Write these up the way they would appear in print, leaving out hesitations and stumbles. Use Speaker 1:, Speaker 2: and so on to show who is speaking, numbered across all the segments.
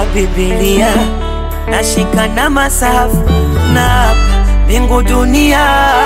Speaker 1: Nafungua Biblia, nashika na masafu, na mbingu dunia.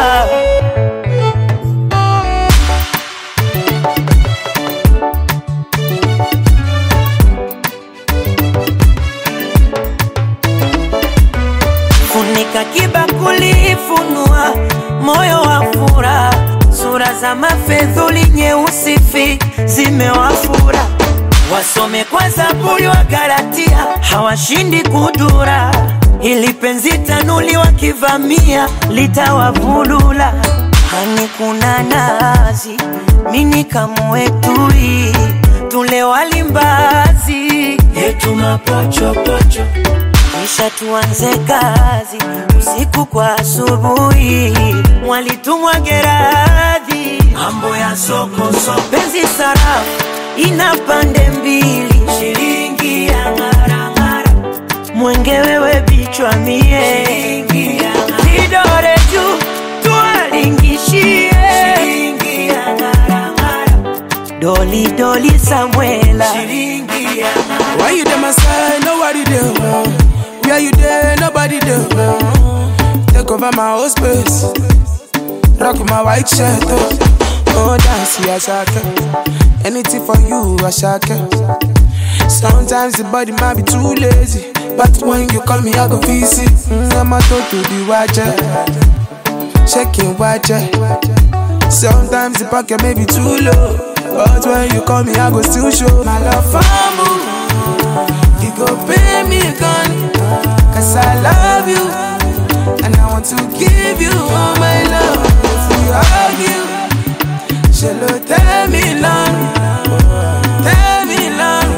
Speaker 1: Funika kibakuli, funua moyo wa furaha, sura za mafedhuli nyeusi fi zimewafura. Wasome kwa Zaburi wa Galatia, hawashindi kudura. Ili penzi tanuli wakivamia litawavulula. Hani kuna nazi, mini kamwetui, tule walimbazi yetu mapocho pocho. Kisha tuanze kazi, usiku kwa asubuhi, mwalitumwa Geradhi, mambo ya soko soko. Penzi sarafu ina pande mbili, shilingi ya ngara ngara, mwenge wewe bichwa mie, shilingi ya ngara. Kidore juu tualingishie, shilingi ya ngara ngara. Doli doli Samuela, shilingi ya ngara.
Speaker 2: Why you there my side, nobody there? Where you there, nobody there? Take over my whole space, rock my white shirt. Oh, dance, yeah, shaka. Anything for you, I shaka. Sometimes the body might be too lazy, but when you call me, I go visit. I'm a to the watcher, checking watcher. Sometimes the pocket may be too low, but when you call me, I go still show my love for you. You go pay me a gun, cause I love you, and I want to give you all my love. If we argue, she'll tell me long, tell me long.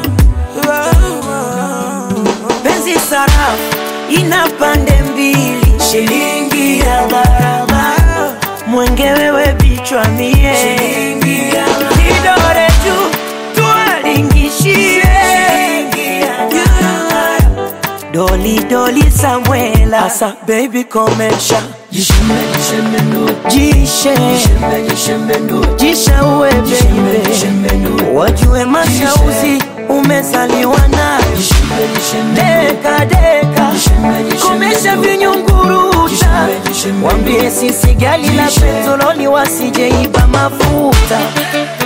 Speaker 1: Penzi sarafu ina pande mbili, shilingi ya gharama, mwenge wewe bichwa mie, shilingi ya gharama. Kidore juu tualingishie, shilingi ya gharama. Doli doli Samuela, asa baby komesha, jishembe jishembe ndo, jishembe jishembe ndo, jisha uwe baby, wajue mashauzi umezaliwa na, deka deka, komesha vinyunguruta, wambie sisi gali la petroli wasije iba mafuta.